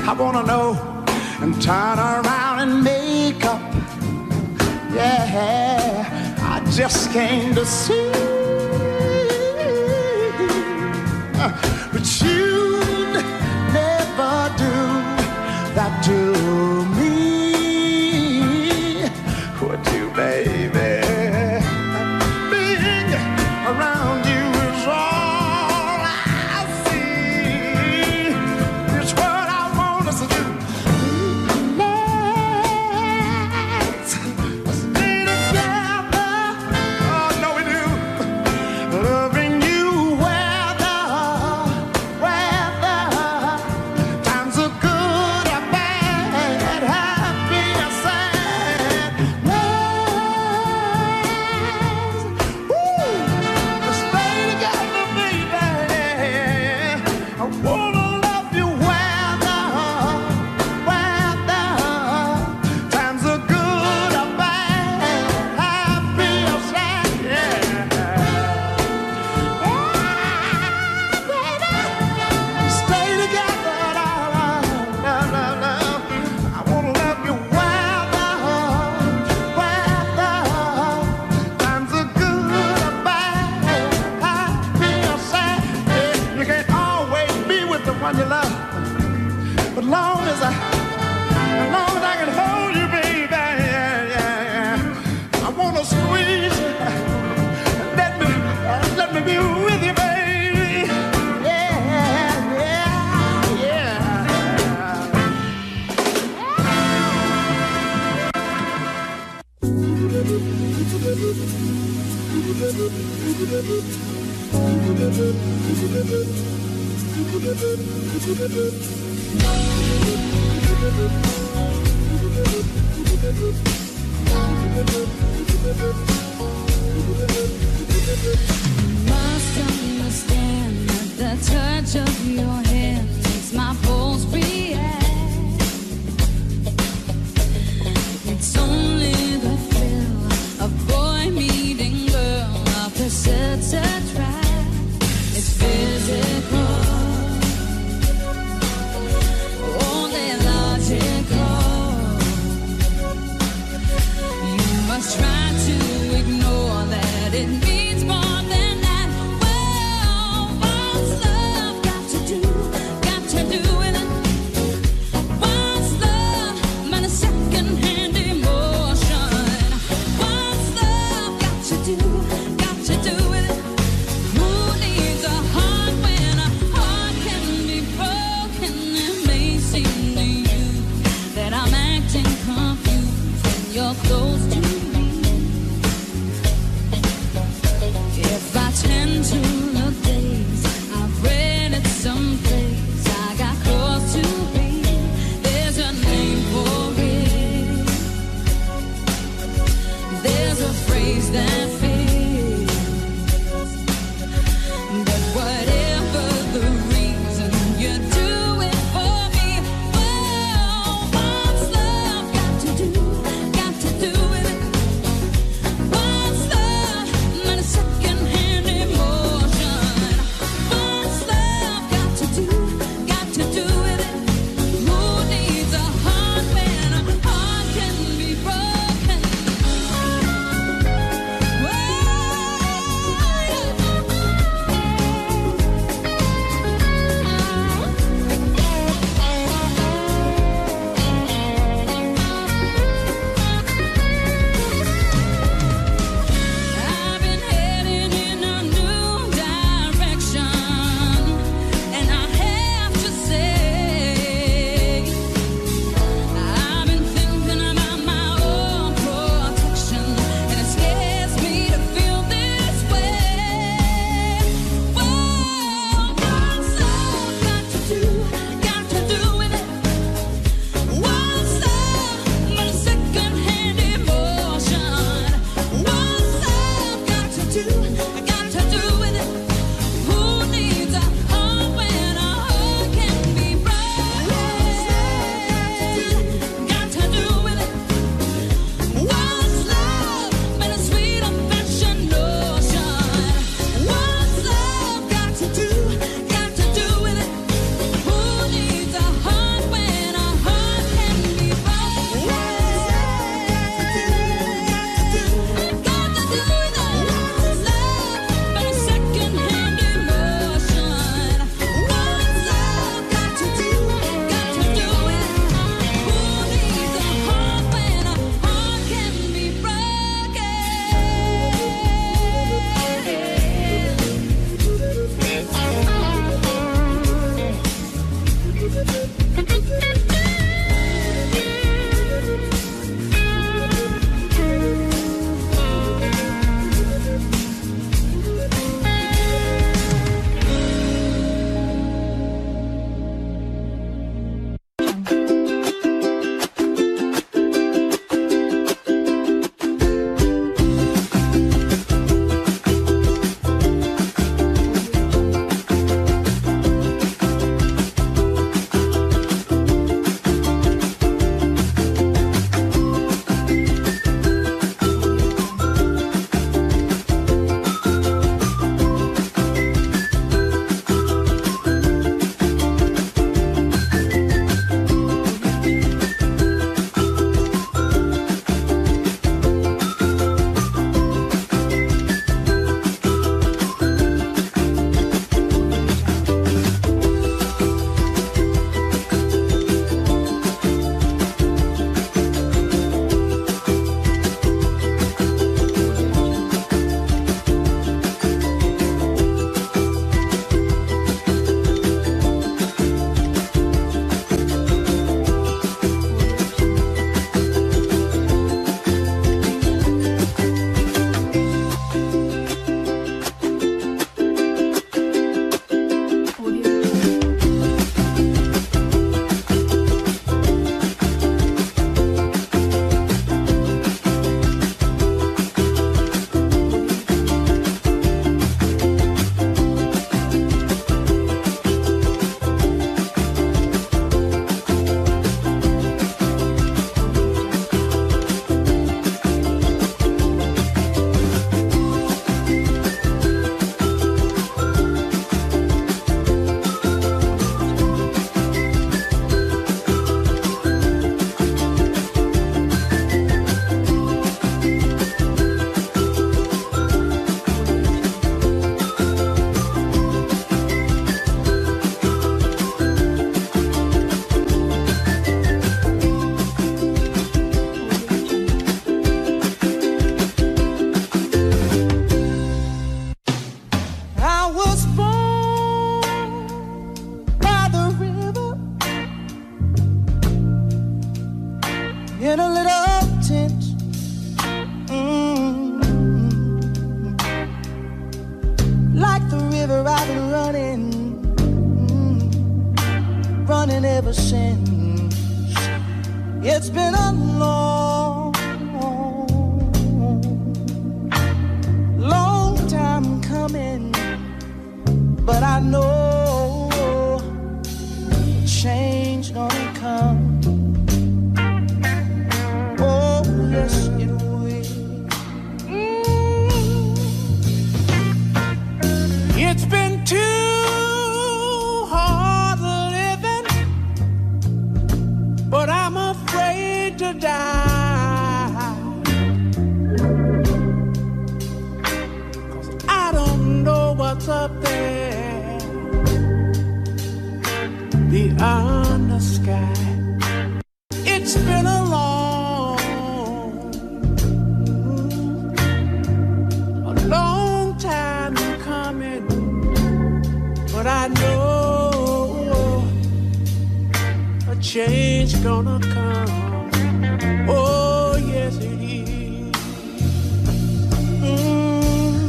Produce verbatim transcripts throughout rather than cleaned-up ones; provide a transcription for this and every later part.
I wanna know and turn around and make up. Yeah, I just came to see, but you'd never do that to me, would you, baby? Being around you is all I see. It's what I want us to do. Let's stay together. Oh, no, we do. Loving you whether, whether times are good or bad, happy or sad. Let's, ooh, let's stay together, baby. I wanna love you whether, whether times are good or bad, happy or sad. Yeah, baby, stay together, love, love, love, love. I wanna love you whether, whether times are good or bad, happy or sad. Yeah, you can't always be with the one you love, but long as I, as long as I can hold you, baby, yeah, yeah, yeah. I wanna squeeze you, let me, let me be with you, baby. Yeah, yeah, yeah. Must understand that the touch of your hand makes my pulse react. It's only the thrill of boy meeting girl, opposites attract. It's physical, only logical. You must try to ignore that it means more than that. Whoa, what's love got to do? Got in a little tent. Mm-hmm. Like the river I've been running, mm-hmm. running ever since. It's been a long, long time coming, but I know change gonna come. Oh, yes, it will. Mm. It's been too hard living, but I'm afraid to die, 'cause I don't know what's up there beyond the sky. It's been a long, a long time coming, but I know a change gonna come. Oh, yes it is. Mm-hmm.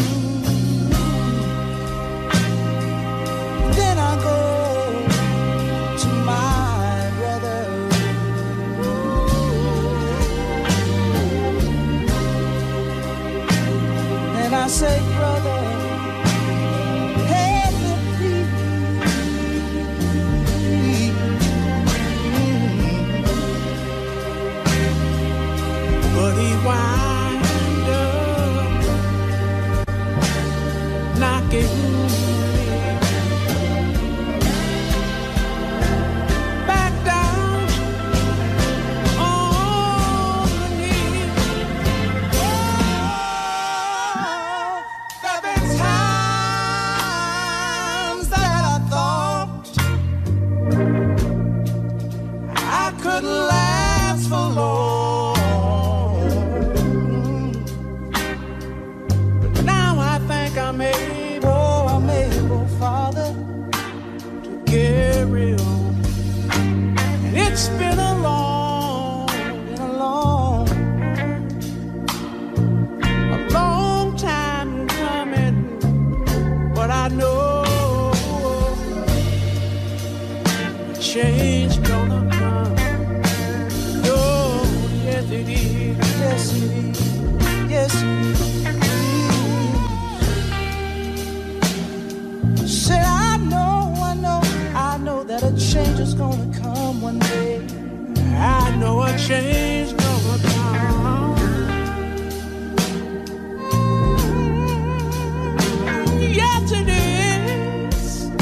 Then I go to my brother, and I say, brother, help me please. Mm-hmm. change gonna come. Oh, yes it is. Yes it is. Yes it is. Said I know, I know, I know that a change is gonna come one day. I know a change gonna come. Yes it is.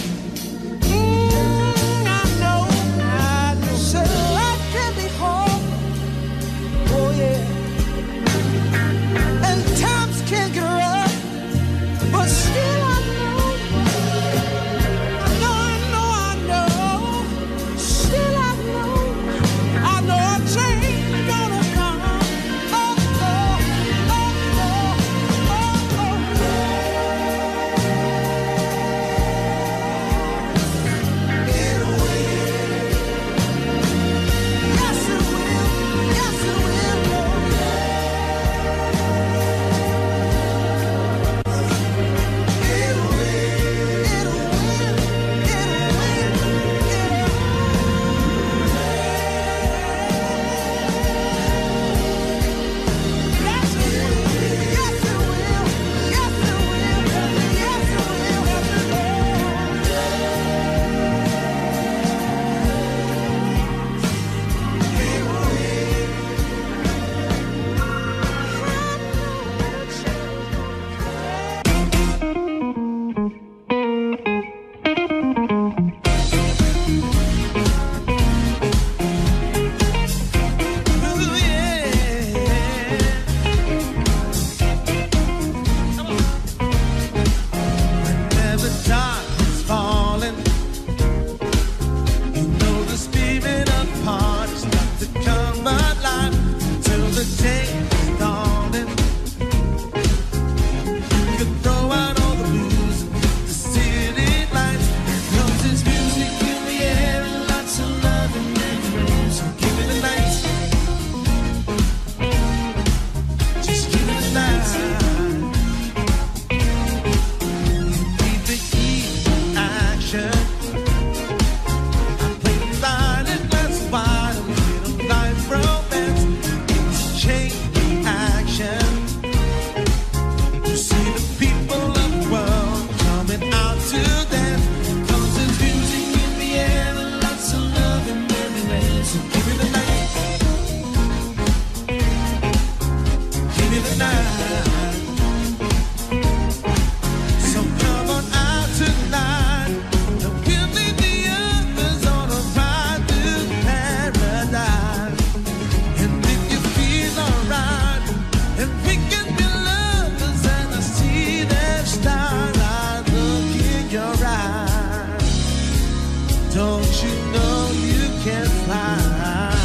Mm, I know, I know. Said life can be hard. Oh yeah. And times can get rough, but still I know, I know, I know, I know, still I know, I know a change gonna come. Oh, oh, oh, oh, oh, oh. It will. Yes, it will. Yes, it will. Don't you know you can fly?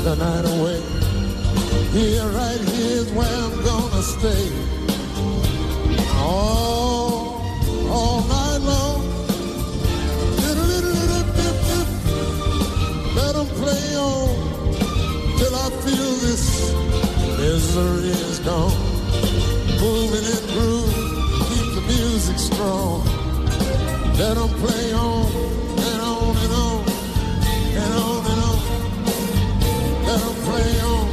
the night away. Here, right here's where I'm gonna stay. All, all night long. Let them play on till I feel this misery is gone. Moving and groove, keep the music strong. Let them play on and on and on and on and on. Let them play on.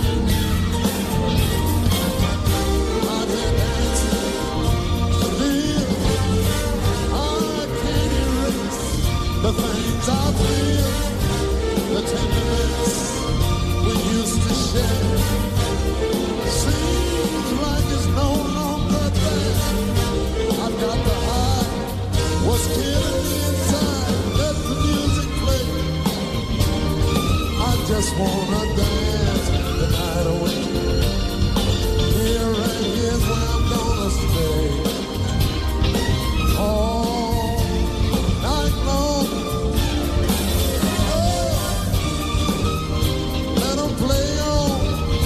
Out here dancing, live. I can't erase the things I feel, the tenderness we used to share. Seems like it's no longer there. I've got the high, what's killing me inside. Let the music play. I just wanna dance the night away. Here and here's where I'm gonna stay. All night long. Play on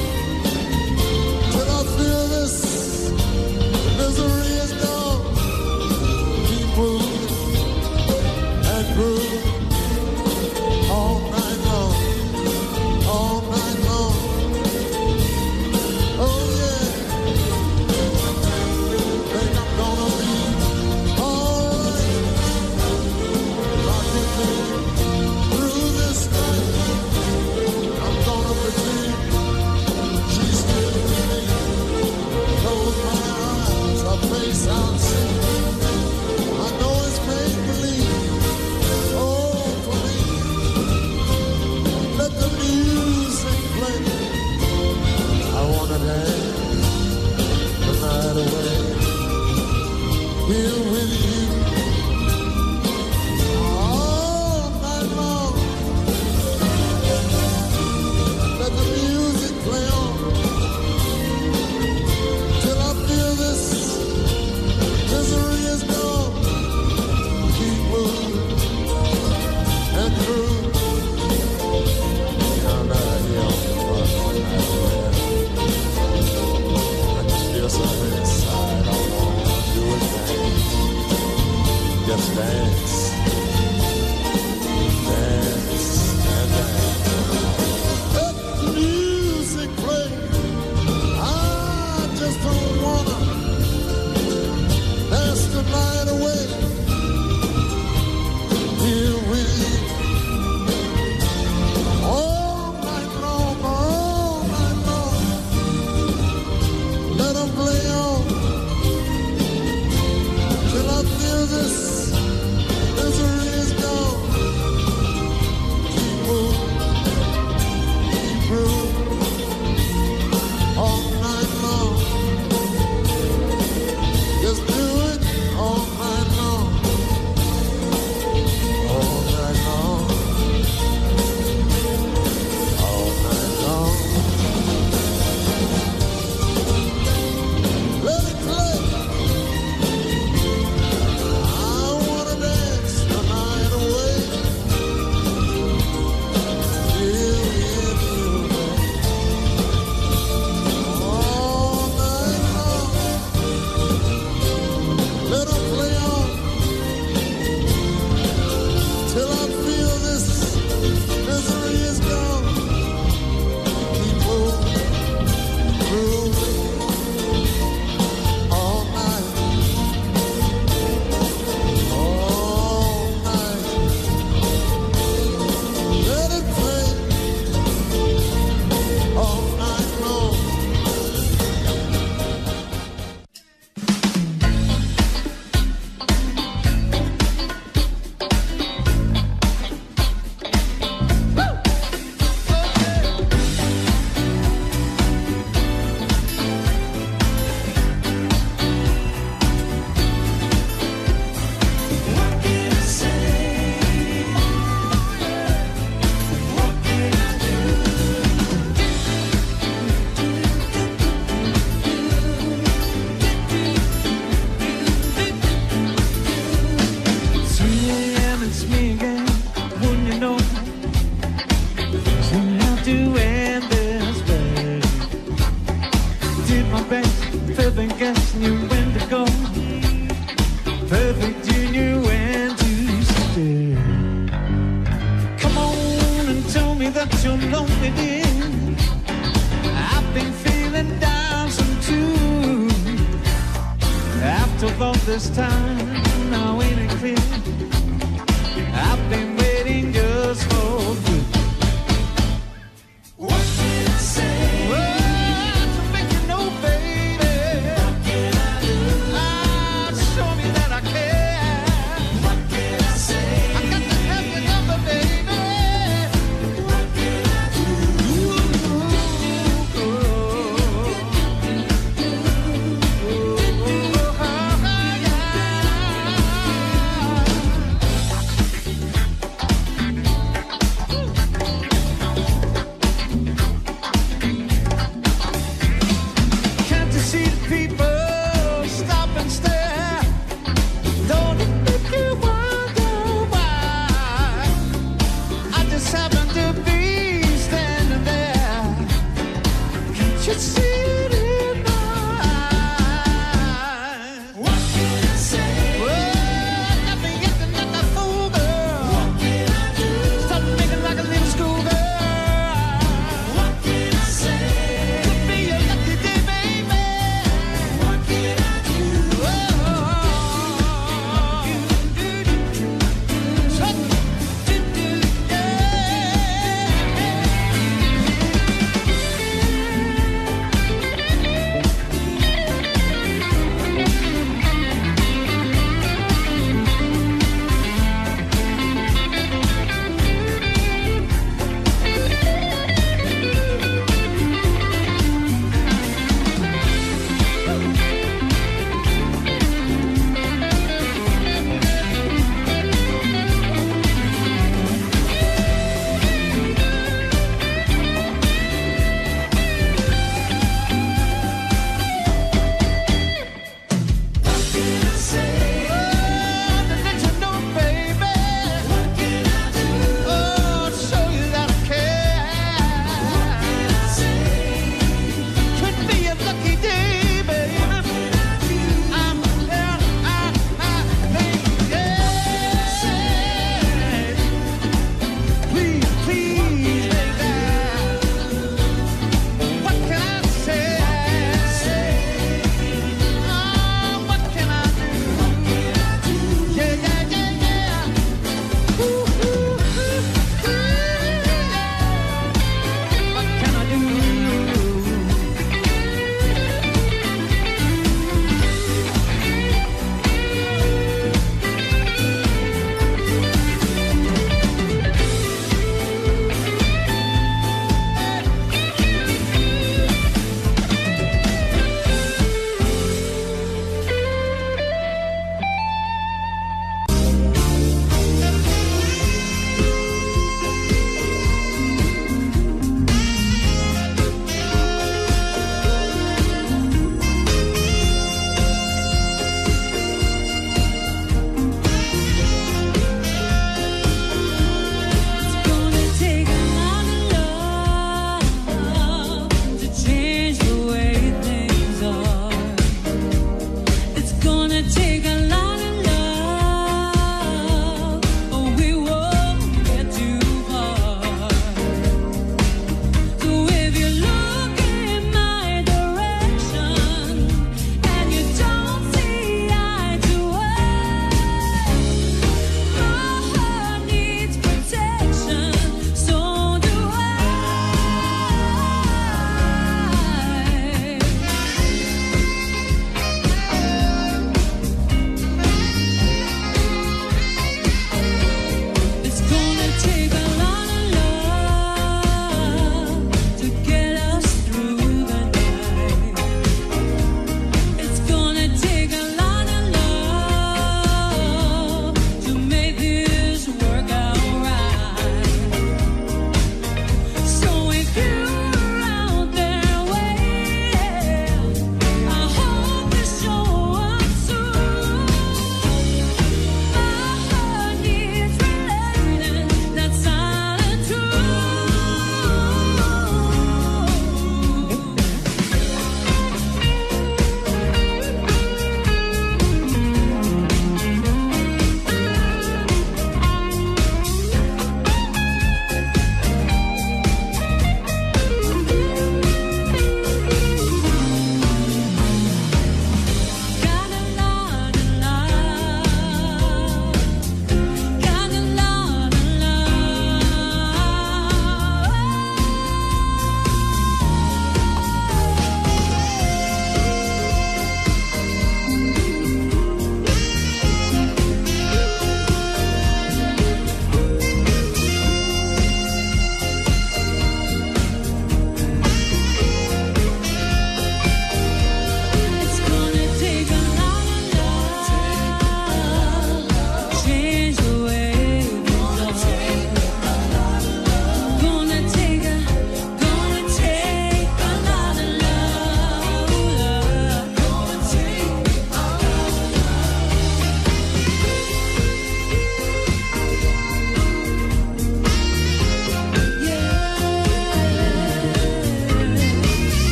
till I feel this misery is gone. Keep moving and grooving all night long, all night long. Oh yeah, think I'm gonna be alright. Rocking me through this night. I'm gonna pretend she's still with me. Close my eyes, her face I'll see. I know it's make believe. Oh, for me, let the music play. I wanna dance the night away. Here with you all night long. Let the music play on till I feel this misery is gone. Keep moving and through. I'm not here on the front line. I just feel something inside. I wanna do it dance. Just dance. Dance and dance. Let the music play. I just don't wanna dance the night away. Here with you all night long, all night long. Let them play on till I feel this, this of all this time, now ain't it clear? I've been waiting just for you. What can I say? Well, to make you know, baby. What can I do? Ah, show me that I care. What can I say? I got to have your number, baby. What can I do? Ooh, ooh, ooh, ooh.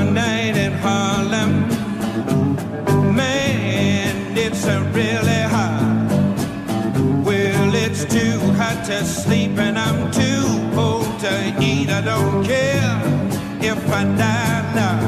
summer night in Harlem. Man, it's a really hot. Well, it's too hot to sleep and I'm too old to eat. I don't care if I die now.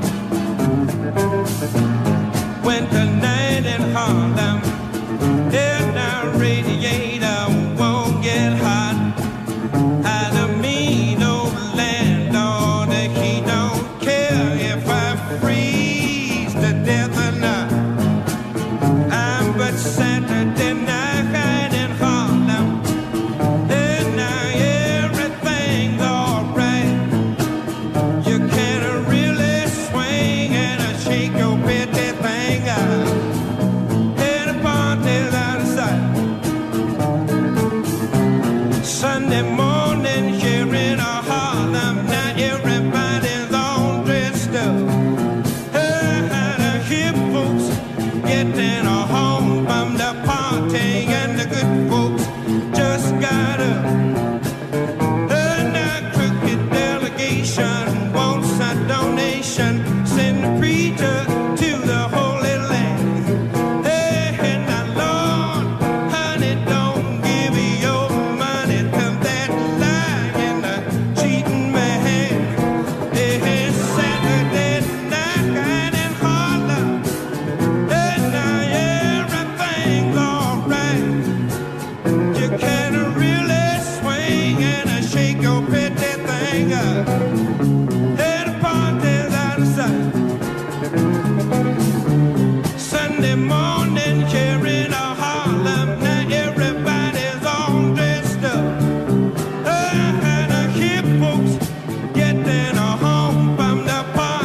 Winter night in Harlem, and our radiator won't get hot. I don't mean old landlord, he don't care if I freeze to death or not. I'm but Saturday night in Harlem, and now everything's alright. You can really swing and shake your petty thing out, and the party's out of sight. Sunday morning here in Harlem, now everybody's all dressed up. The hip folks getting home from the party, and the good folks just got up. The crooked delegation wants a donation.